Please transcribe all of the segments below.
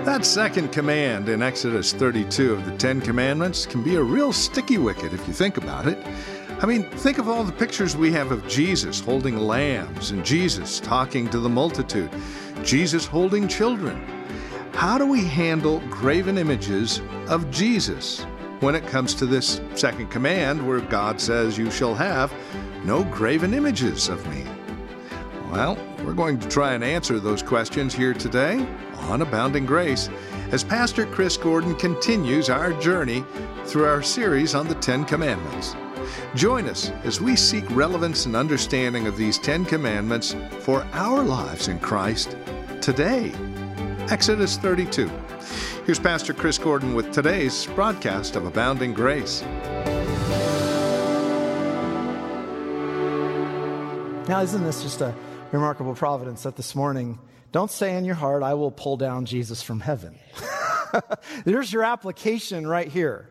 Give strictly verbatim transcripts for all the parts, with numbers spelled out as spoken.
That second command in Exodus thirty-two of the Ten Commandments can be a real sticky wicket if you think about it. I mean, think of all the pictures we have of Jesus holding lambs and Jesus talking to the multitude, Jesus holding children. How do we handle graven images of Jesus when it comes to this second command where God says, "You shall have no graven images of me"? Well, we're going to try and answer those questions here today on Abounding Grace as Pastor Chris Gordon continues our journey through our series on the Ten Commandments. Join us as we seek relevance and understanding of these Ten Commandments for our lives in Christ today. Exodus thirty-two. Here's Pastor Chris Gordon with today's broadcast of Abounding Grace. Now, isn't this just a remarkable providence that this morning, don't say in your heart, "I will pull down Jesus from heaven." There's your application right here.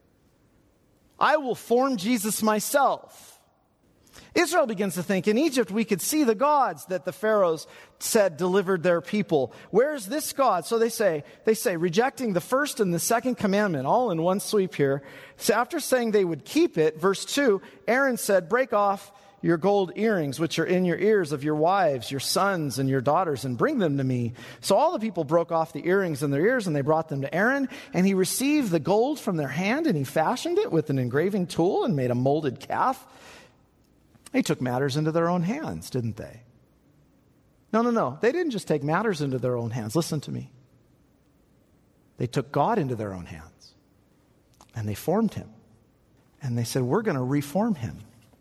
I will form Jesus myself. Israel begins to think, in Egypt we could see the gods that the pharaohs said delivered their people. Where's this God? So they say, they say, rejecting the first and the second commandment, all in one sweep here. So after saying they would keep it, verse two, Aaron said, "Break off your gold earrings, which are in your ears of your wives, your sons, and your daughters, and bring them to me." So all the people broke off the earrings in their ears, and they brought them to Aaron, and he received the gold from their hand, and he fashioned it with an engraving tool and made a molded calf. They took matters into their own hands, didn't they? No, no, no. They didn't just take matters into their own hands. Listen to me. They took God into their own hands, and they formed him. And they said, "We're going to reform him."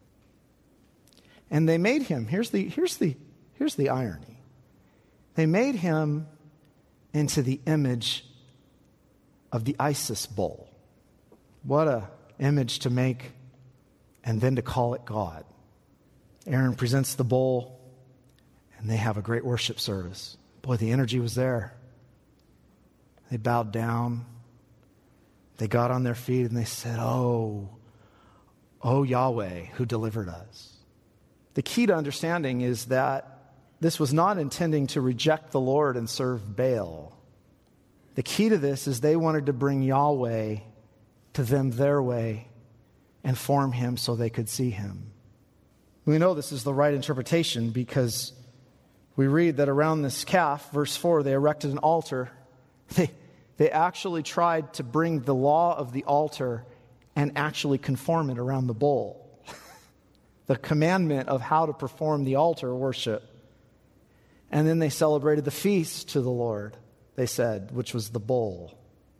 And they made him, here's the, here's the, here's the irony. They made him into the image of the Isis bull. What a image to make and then to call it God. Aaron presents the bull and they have a great worship service. Boy, the energy was there. They bowed down. They got on their feet and they said, "Oh, oh Yahweh, who delivered us." The key to understanding is that this was not intending to reject the Lord and serve Baal. The key to this is they wanted to bring Yahweh to them their way and form him so they could see him. We know this is the right interpretation because we read that around this calf, verse four, they erected an altar. They, they actually tried to bring the law of the altar and actually conform it around the bull. The commandment of how to perform the altar worship. And then they celebrated the feast to the Lord, they said, which was the bull.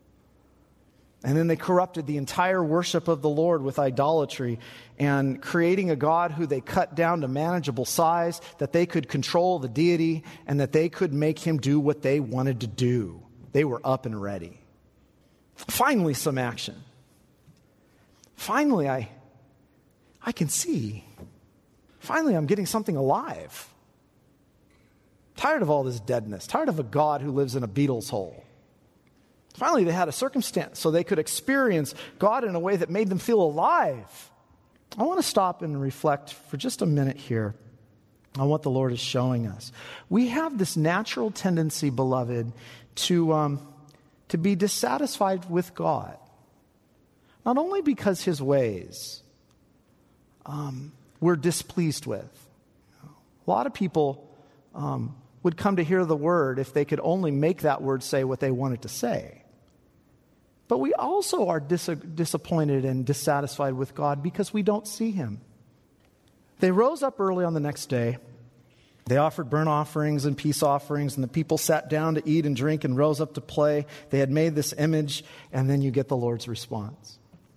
And then they corrupted the entire worship of the Lord with idolatry and creating a God who they cut down to manageable size, that they could control the deity and that they could make him do what they wanted to do. They were up and ready. Finally, some action. Finally, I, I can see. Finally, I'm getting something alive. Tired of all this deadness. Tired of a God who lives in a beetle's hole. Finally, they had a circumstance so they could experience God in a way that made them feel alive. I want to stop and reflect for just a minute here on what the Lord is showing us. We have this natural tendency, beloved, to, um, to be dissatisfied with God. Not only because his ways um, we're displeased with. A lot of people um, would come to hear the word if they could only make that word say what they wanted to say. But we also are dis- disappointed and dissatisfied with God because we don't see him. They rose up early on the next day. They offered burnt offerings and peace offerings, and the people sat down to eat and drink and rose up to play. They had made this image, and then you get the Lord's response.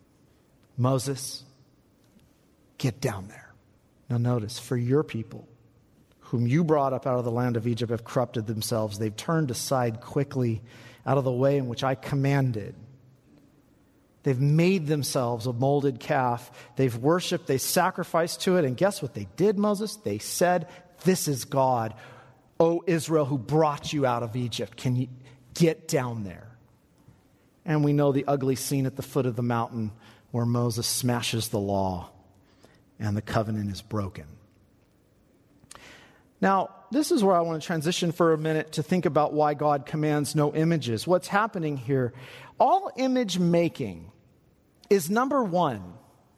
"Moses, get down there." Now notice, for your people, whom you brought up out of the land of Egypt, have corrupted themselves. They've turned aside quickly out of the way in which I commanded. They've made themselves a molded calf. They've worshipped, they sacrificed to it. And guess what they did, Moses? They said, "This is God, O Israel, who brought you out of Egypt. Can you get down there?" And we know the ugly scene at the foot of the mountain where Moses smashes the law and the covenant is broken. Now, this is where I want to transition for a minute to think about why God commands no images. What's happening here? All image making is, number one,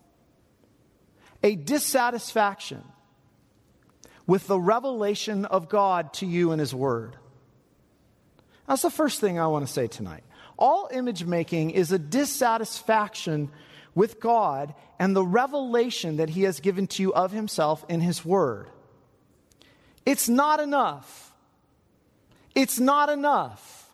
a dissatisfaction with the revelation of God to you in His Word. That's the first thing I want to say tonight. All image making is a dissatisfaction with God and the revelation that He has given to you of Himself in His Word. It's not enough. It's not enough.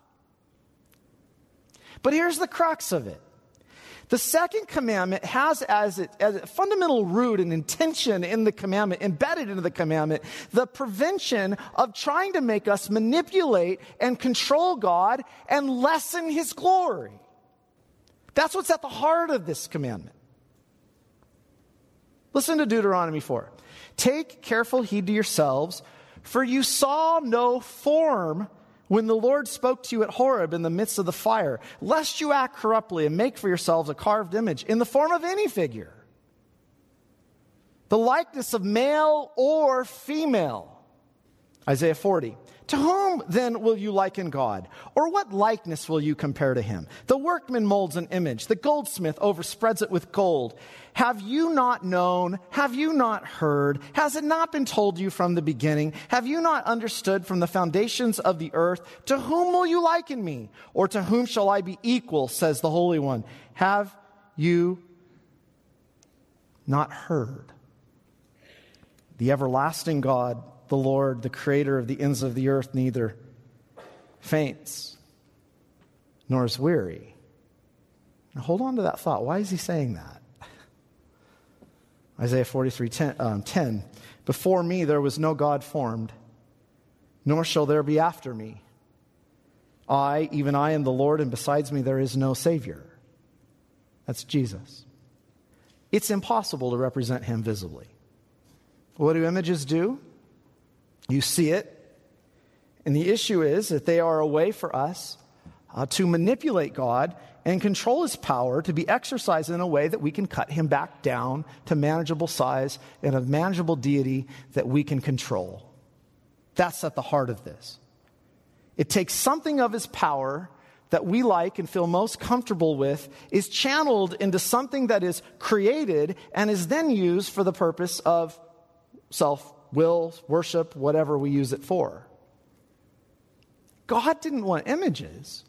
But here's the crux of it. The second commandment has as, it, as a fundamental root and intention in the commandment, embedded into the commandment, the prevention of trying to make us manipulate and control God and lessen His glory. That's what's at the heart of this commandment. Listen to Deuteronomy four. Take careful heed to yourselves, for you saw no form when the Lord spoke to you at Horeb in the midst of the fire, lest you act corruptly and make for yourselves a carved image in the form of any figure, the likeness of male or female. Isaiah forty. To whom then will you liken God? Or what likeness will you compare to Him? The workman molds an image. The goldsmith overspreads it with gold. Have you not known? Have you not heard? Has it not been told you from the beginning? Have you not understood from the foundations of the earth? To whom will you liken me? Or to whom shall I be equal, says the Holy One? Have you not heard? The everlasting God, the Lord, the creator of the ends of the earth, neither faints nor is weary. Now hold on to that thought. Why is he saying that? Isaiah forty-three ten, um, ten. Before me there was no God formed, nor shall there be after me. I, even I, am the Lord, and besides me there is no Savior. That's Jesus. It's impossible to represent Him visibly. What do images do? You see it, and the issue is that they are a way for us uh, to manipulate God and control His power to be exercised in a way that we can cut Him back down to manageable size and a manageable deity that we can control. That's at the heart of this. It takes something of His power that we like and feel most comfortable with, is channeled into something that is created and is then used for the purpose of self will, worship, whatever we use it for. God didn't want images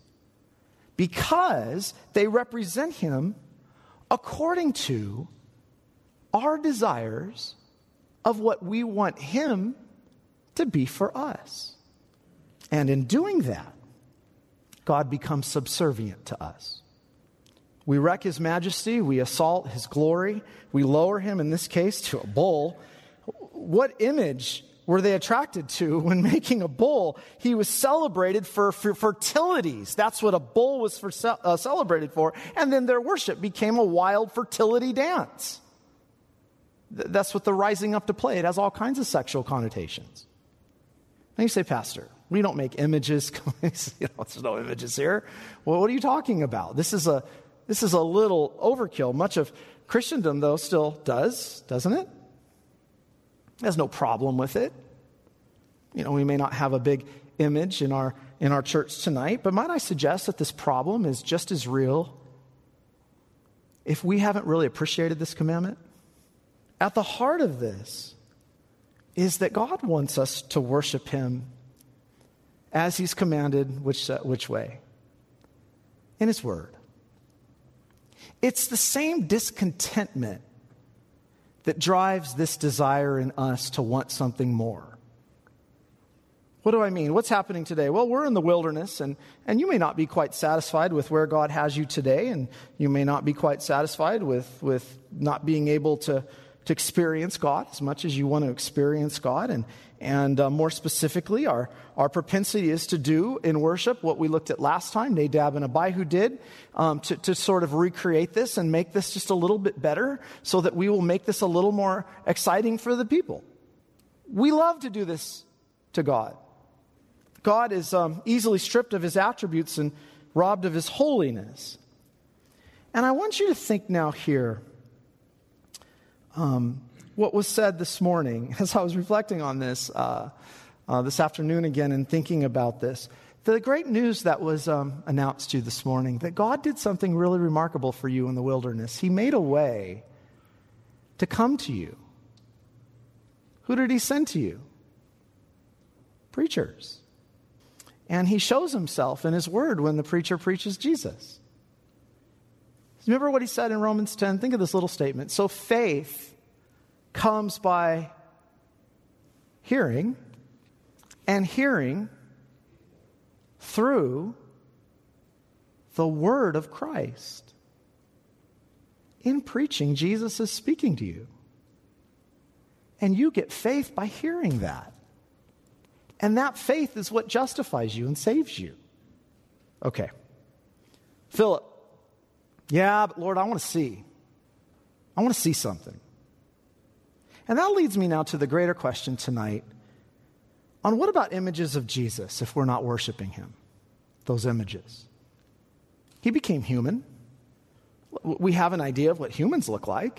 because they represent Him according to our desires of what we want Him to be for us. And in doing that, God becomes subservient to us. We wreck His majesty, we assault His glory, we lower Him, in this case, to a bull. What image were they attracted to when making a bull? He was celebrated for, for fertilities. That's what a bull was for, uh, celebrated for. And then their worship became a wild fertility dance. Th- that's what the rising up to play. It has all kinds of sexual connotations. And you say, Pastor, we don't make images. You know, there's no images here. Well, what are you talking about? This is a this is a little overkill. Much of Christendom, though, still does, doesn't it? There's no problem with it. You know, we may not have a big image in our in our church tonight, but might I suggest that this problem is just as real if we haven't really appreciated this commandment? At the heart of this is that God wants us to worship Him as He's commanded, which, uh, which way? In His Word. It's the same discontentment that drives this desire in us to want something more. What do I mean? What's happening today? Well, we're in the wilderness, and, and you may not be quite satisfied with where God has you today, and you may not be quite satisfied with, with not being able to, to experience God as much as you want to experience God. And, and uh, more specifically, our, our propensity is to do in worship what we looked at last time, Nadab and Abihu did, um, to, to sort of recreate this and make this just a little bit better so that we will make this a little more exciting for the people. We love to do this to God. God is um, easily stripped of His attributes and robbed of His holiness. And I want you to think now here, um, what was said this morning, as I was reflecting on this uh, uh, this afternoon again and thinking about this, the great news that was um, announced to you this morning, that God did something really remarkable for you in the wilderness. He made a way to come to you. Who did he send to you? Preachers. And he shows himself in his word when the preacher preaches Jesus. Remember what he said in Romans ten? Think of this little statement. So faith comes by hearing, and hearing through the word of Christ. In preaching, Jesus is speaking to you. And you get faith by hearing that. And that faith is what justifies you and saves you. Okay. Philip. Yeah, but Lord, I want to see. I want to see something. And that leads me now to the greater question tonight on what about images of Jesus if we're not worshiping him? Those images. He became human. We have an idea of what humans look like.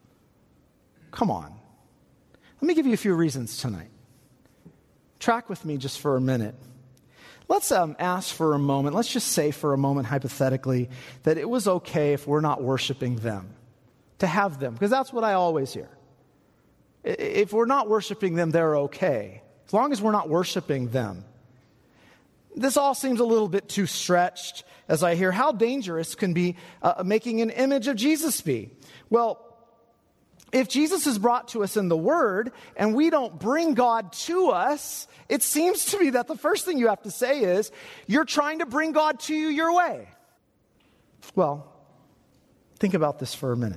Come on. Let me give you a few reasons tonight. Track with me just for a minute. Let's um, ask for a moment, let's just say for a moment hypothetically that it was okay if we're not worshiping them, to have them, because that's what I always hear. If we're not worshiping them, they're okay, as long as we're not worshiping them. This all seems a little bit too stretched as I hear how dangerous can be uh, making an image of Jesus be. Well, if Jesus is brought to us in the Word and we don't bring God to us, it seems to me that the first thing you have to say is, you're trying to bring God to you your way. Well, think about this for a minute.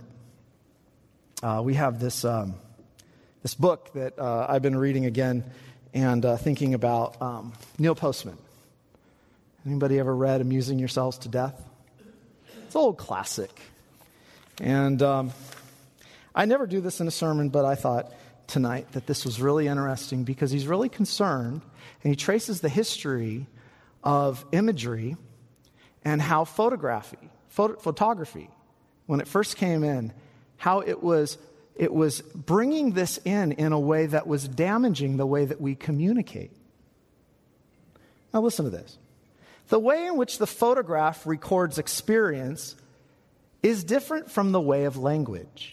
Uh, we have this um, this book that uh, I've been reading again and uh, thinking about um, Neil Postman. Anybody ever read Amusing Yourselves to Death? It's an old classic. And Um, I never do this in a sermon, but I thought tonight that this was really interesting because he's really concerned and he traces the history of imagery and how photography, photo, photography, when it first came in, how it was it was bringing this in in a way that was damaging the way that we communicate. Now listen to this. The way in which the photograph records experience is different from the way of language.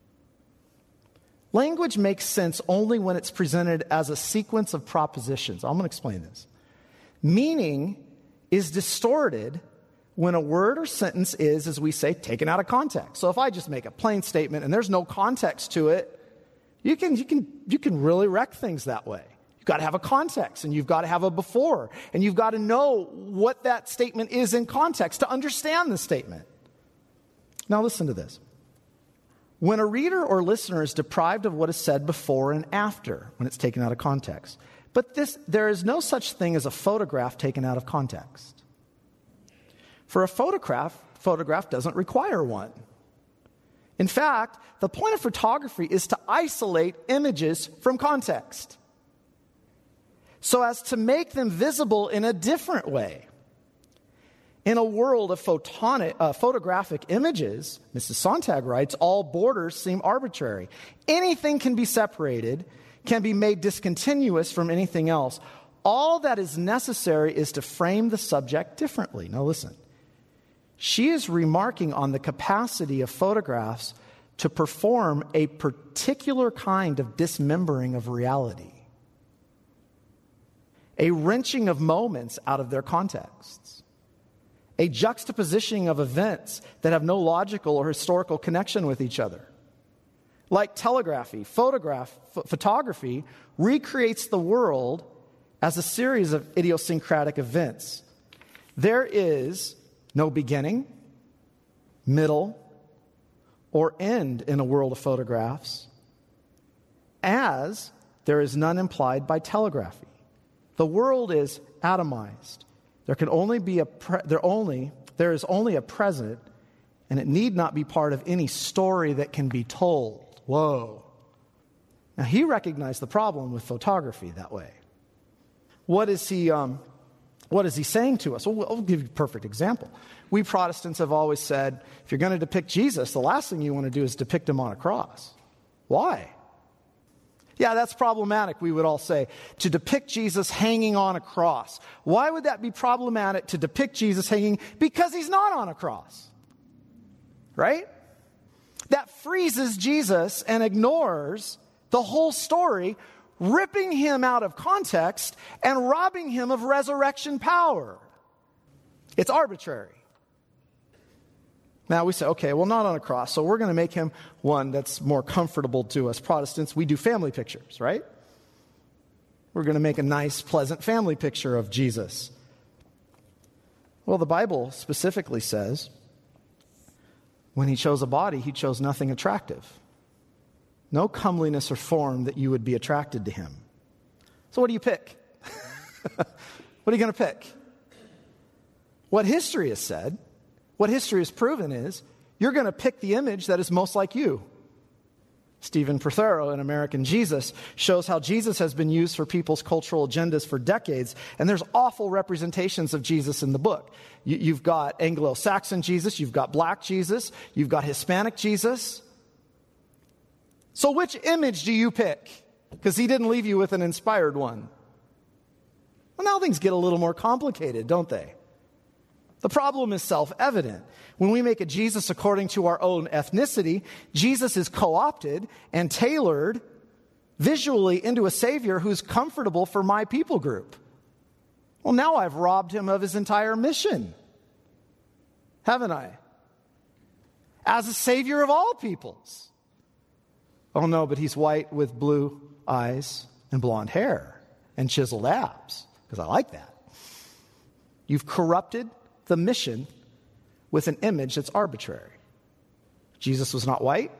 Language makes sense only when it's presented as a sequence of propositions. I'm going to explain this. Meaning is distorted when a word or sentence is, as we say, taken out of context. So if I just make a plain statement and there's no context to it, you can you can you can really wreck things that way. You've got to have a context, and you've got to have a before, and you've got to know what that statement is in context to understand the statement. Now listen to this. When a reader or listener is deprived of what is said before and after, when it's taken out of context. But this, there is no such thing as a photograph taken out of context. For a photograph, photograph doesn't require one. In fact, the point of photography is to isolate images from context so as to make them visible in a different way. In a world of photonic, uh, photographic images, Missus Sontag writes, all borders seem arbitrary. Anything can be separated, can be made discontinuous from anything else. All that is necessary is to frame the subject differently. Now listen. She is remarking on the capacity of photographs to perform a particular kind of dismembering of reality. A wrenching of moments out of their contexts. A juxtapositioning of events that have no logical or historical connection with each other. Like telegraphy, photograph, ph- photography recreates the world as a series of idiosyncratic events. There is no beginning, middle, or end in a world of photographs, as there is none implied by telegraphy. The world is atomized. There can only be a pre- there only there is only a present, and it need not be part of any story that can be told. Whoa. Now he recognized the problem with photography that way. What is he um, what is he saying to us? Well, I'll give you a perfect example. We Protestants have always said, if you're going to depict Jesus, the last thing you want to do is depict him on a cross. Why? Yeah, that's problematic, we would all say, to depict Jesus hanging on a cross. Why would that be problematic to depict Jesus hanging? Because he's not on a cross. Right? That freezes Jesus and ignores the whole story, ripping him out of context and robbing him of resurrection power. It's arbitrary. Now we say, okay, well, not on a cross, so we're going to make him one that's more comfortable to us Protestants. We do family pictures, right? We're going to make a nice, pleasant family picture of Jesus. Well, the Bible specifically says when he chose a body, he chose nothing attractive. No comeliness or form that you would be attracted to him. So what do you pick? What are you going to pick? What history has said, what history has proven is, you're going to pick the image that is most like you. Stephen Prothero in American Jesus shows how Jesus has been used for people's cultural agendas for decades, and there's awful representations of Jesus in the book. You, you've got Anglo-Saxon Jesus, you've got black Jesus, you've got Hispanic Jesus. So which image do you pick? Because he didn't leave you with an inspired one. Well, now things get a little more complicated, don't they? The problem is self-evident. When we make a Jesus according to our own ethnicity, Jesus is co-opted and tailored visually into a Savior who's comfortable for my people group. Well, now I've robbed him of his entire mission, haven't I? As a Savior of all peoples. Oh no, but he's white with blue eyes and blonde hair and chiseled abs, because I like that. You've corrupted the mission with an image that's arbitrary. Jesus was not white.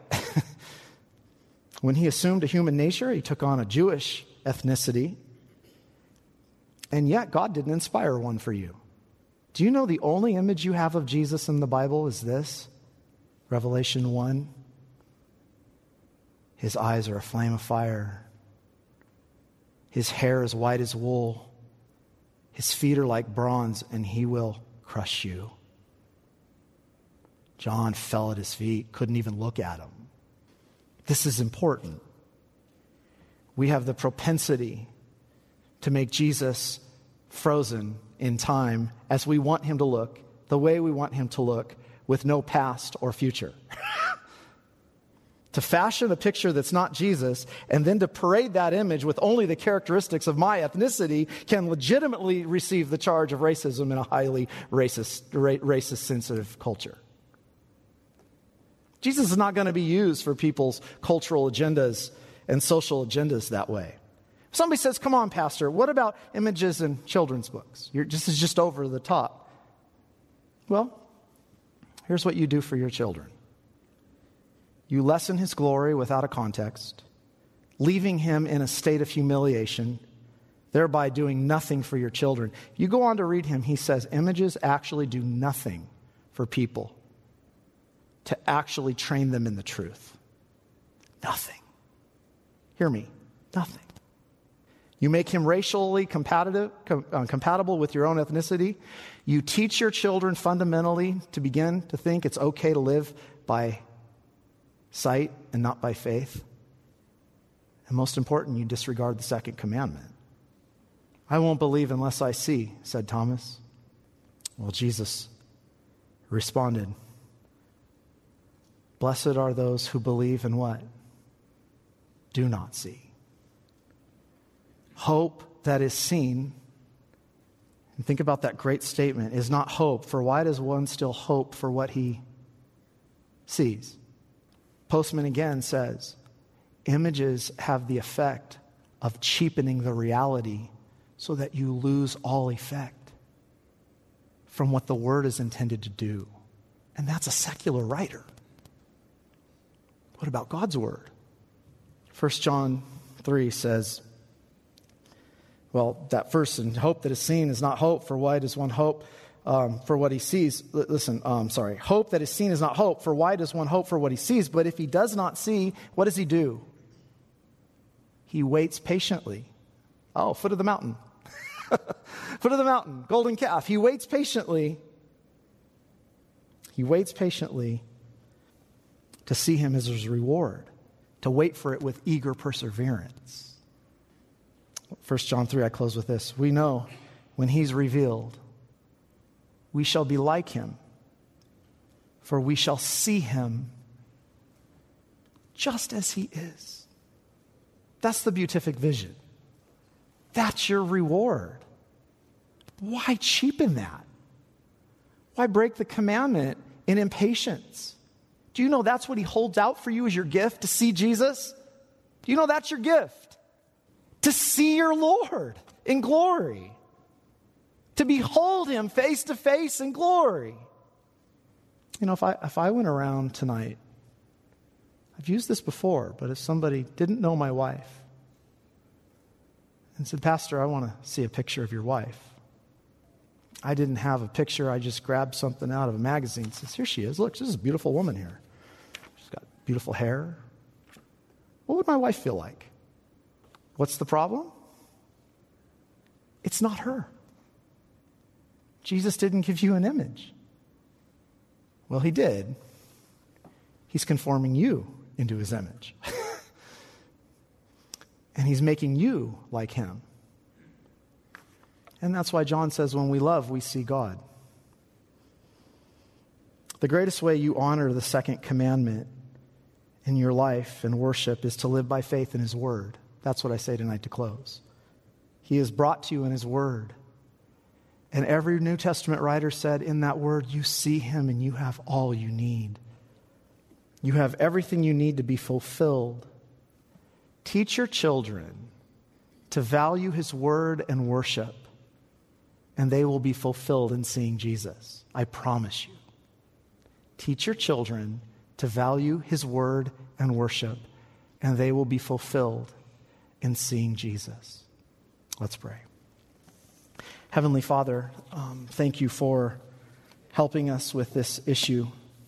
When he assumed a human nature, he took on a Jewish ethnicity. And yet God didn't inspire one for you. Do you know the only image you have of Jesus in the Bible is this? Revelation one. His eyes are a flame of fire. His hair is white as wool. His feet are like bronze, and he will crush you. John fell at his feet, couldn't even look at him. This is important. We have the propensity to make Jesus frozen in time as we want him to look, the way we want him to look, with no past or future. To fashion a picture that's not Jesus and then to parade that image with only the characteristics of my ethnicity can legitimately receive the charge of racism in a highly racist, ra- racist sensitive culture. Jesus is not going to be used for people's cultural agendas and social agendas that way. If somebody says, come on, Pastor, what about images in children's books? You're, this is just over the top. Well, here's what you do for your children. You lessen his glory without a context, leaving him in a state of humiliation, thereby doing nothing for your children. You go on to read him, he says, images actually do nothing for people to actually train them in the truth. Nothing. Hear me, nothing. You make him racially compatible, com, uh, compatible with your own ethnicity. You teach your children fundamentally to begin to think it's okay to live by sight and not by faith. And most important, you disregard the second commandment. I won't believe unless I see, said Thomas. Well, Jesus responded, blessed are those who believe and what? Do not see. Hope that is seen, and think about that great statement, is not hope. For why does one still hope for what he sees? Postman again says, images have the effect of cheapening the reality so that you lose all effect from what the word is intended to do. And that's a secular writer. What about God's word? First John three says, well, that first, and hope that is seen is not hope, for why does one hope Um, for what he sees? L- listen, um, sorry. Hope that is seen is not hope. For why does one hope for what he sees? But if he does not see, what does he do? He waits patiently. Oh, foot of the mountain. Foot of the mountain, golden calf. He waits patiently. He waits patiently to see him as his reward. to wait for it with eager perseverance. First John three, I close with this. We know when he's revealed, we shall be like him, for we shall see him just as he is. That's the beatific vision. That's your reward. Why cheapen that? Why break the commandment in impatience? Do you know that's what he holds out for you as your gift, to see Jesus? Do you know that's your gift? To see your Lord in glory. To behold him face to face in glory. You know, if I if I went around tonight, I've used this before, but if somebody didn't know my wife and said, Pastor, I want to see a picture of your wife. I didn't have a picture. I just grabbed something out of a magazine and says, here she is. Look, this is a beautiful woman here. She's got beautiful hair. What would my wife feel like? What's the problem? It's not her. Jesus didn't give you an image. Well, he did. He's conforming you into his image. And he's making you like him. And that's why John says when we love, we see God. The greatest way you honor the second commandment in your life and worship is to live by faith in his word. That's what I say tonight to close. He is brought to you in his word. And every New Testament writer said in that word, you see him and you have all you need. You have everything you need to be fulfilled. Teach your children to value his word and worship, and they will be fulfilled in seeing Jesus. I promise you. Teach your children to value his word and worship, and they will be fulfilled in seeing Jesus. Let's pray. Heavenly Father, um, thank you for helping us with this issue,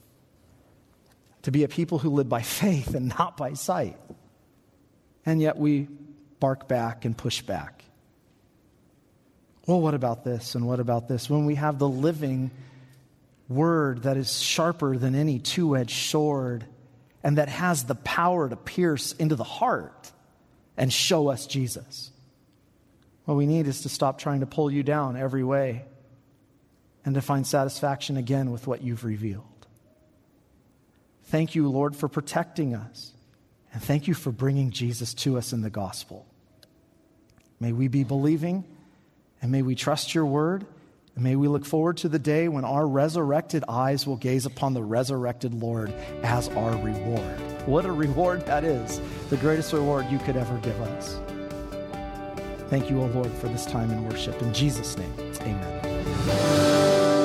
to be a people who live by faith and not by sight. And yet we bark back and push back. Well, what about this and what about this? When we have the living word that is sharper than any two-edged sword and that has the power to pierce into the heart and show us Jesus. What we need is to stop trying to pull you down every way and to find satisfaction again with what you've revealed. Thank you, Lord, for protecting us. And thank you for bringing Jesus to us in the gospel. May we be believing, and may we trust your word, and may we look forward to the day when our resurrected eyes will gaze upon the resurrected Lord as our reward. What a reward that is, the greatest reward you could ever give us. Thank you, O Lord, for this time in worship. In Jesus' name, amen.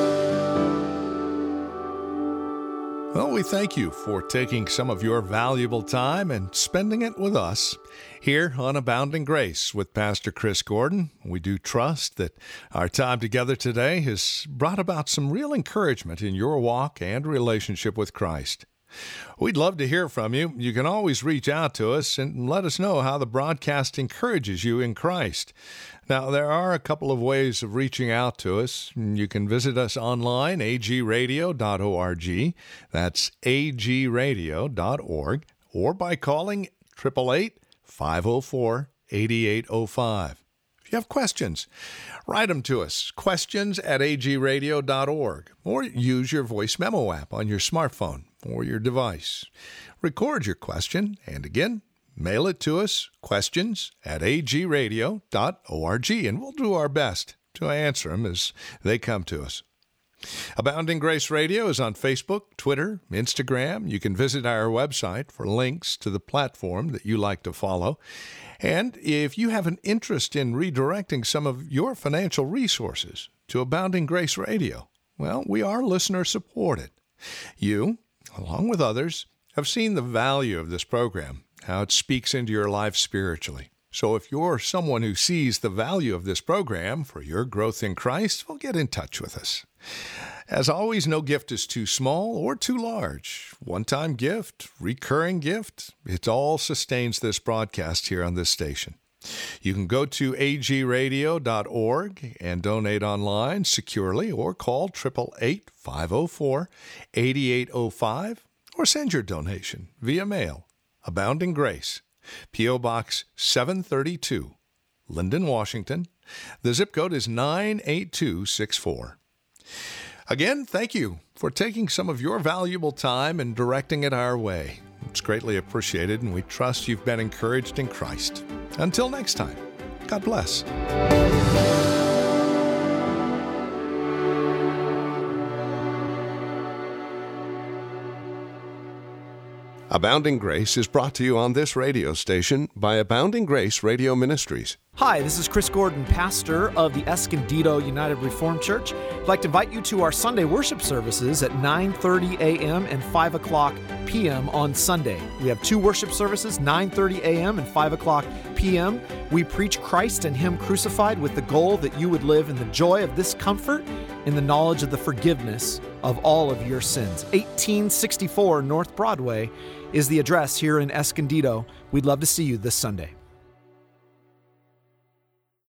Well, we thank you for taking some of your valuable time and spending it with us here on Abounding Grace with Pastor Chris Gordon. We do trust that our time together today has brought about some real encouragement in your walk and relationship with Christ. We'd love to hear from you. You can always reach out to us and let us know how the broadcast encourages you in Christ. Now, there are a couple of ways of reaching out to us. You can visit us online, a g radio dot org. That's a g radio dot org. Or by calling eight eight eight, five oh four, eight eight oh five. If you have questions, write them to us, questions at a g radio dot org. Or use your voice memo app on your smartphone or your device. Record your question, and again, mail it to us, questions at a g radio dot org, and we'll do our best to answer them as they come to us. Abounding Grace Radio is on Facebook, Twitter, Instagram. You can visit our website for links to the platform that you like to follow. And if you have an interest in redirecting some of your financial resources to Abounding Grace Radio, well, we are listener-supported. You, along with others, have seen the value of this program, how it speaks into your life spiritually. So if you're someone who sees the value of this program for your growth in Christ, well, get in touch with us. As always, no gift is too small or too large. One-time gift, recurring gift, it all sustains this broadcast here on this station. You can go to a g radio dot org and donate online securely, or call eight eight eight, five oh four, eight eight oh five, or send your donation via mail. Abounding Grace, P O. Box seven thirty-two, Linden, Washington. The zip code is nine eight two six four. Again, thank you for taking some of your valuable time and directing it our way. It's greatly appreciated, and we trust you've been encouraged in Christ. Until next time, God bless. Abounding Grace is brought to you on this radio station by Abounding Grace Radio Ministries. Hi, this is Chris Gordon, pastor of the Escondido United Reformed Church. I'd like to invite you to our Sunday worship services at nine thirty a.m. and five o'clock p.m. on Sunday. We have two worship services, nine thirty a.m. and five o'clock p.m. We preach Christ and Him crucified with the goal that you would live in the joy of this comfort, in the knowledge of the forgiveness of all of your sins. eighteen sixty-four North Broadway is the address here in Escondido. We'd love to see you this Sunday.